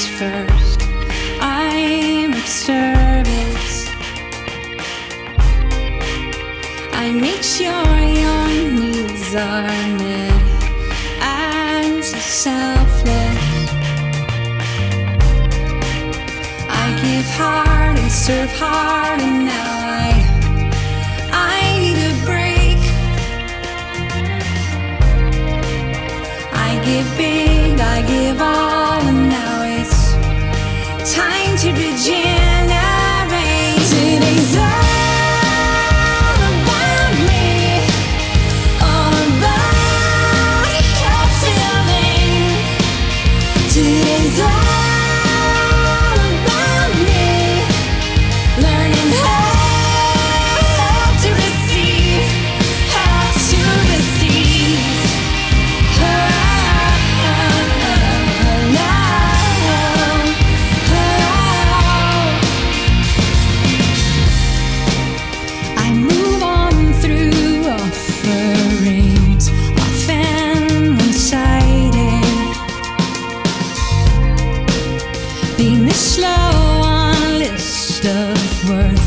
comes first. I'm of service. I make sure your needs are met. I'm so selfless. I give hard and serve hard, and now I need a break. I give big, I give all, and now it's time to regenerate. Today's all about me, all about your feeling. Today's all about me, learning how to receive, how to receive. I move on through offerings, often one-sided, being this slow on a list of worth,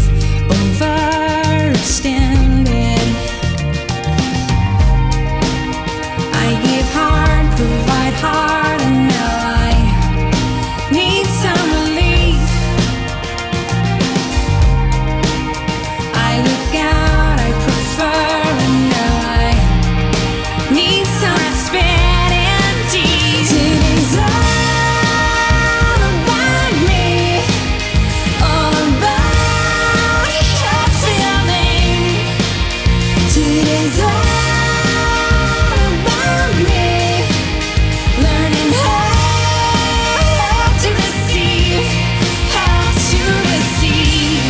overextended. I give hard, provide hard, and now I need some relief. I look out, I prefer, and now I need some respect indeed. Today's all about me, all about your feeling. Today's all about me, learning how to receive, how to receive.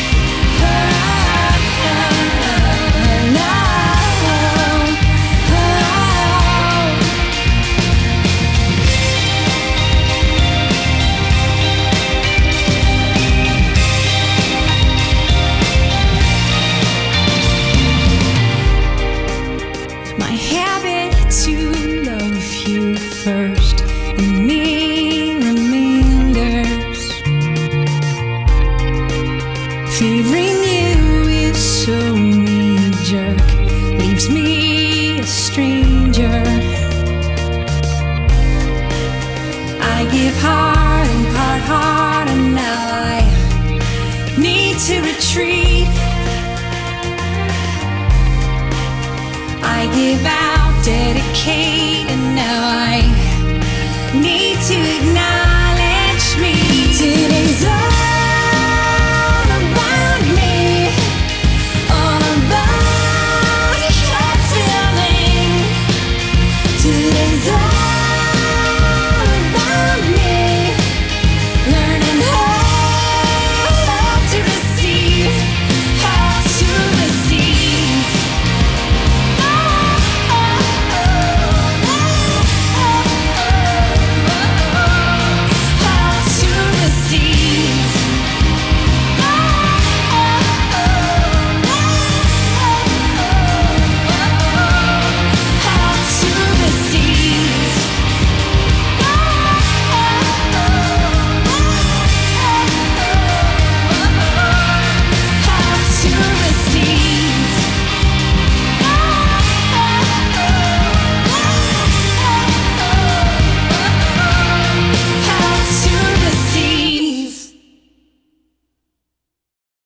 My habit to love you first, and me reminders. Favoring you is so knee-jerk, leaves me a stranger. I give hard and part hard, and now I need to retreat. I give out, dedicate, and now I need to ignite.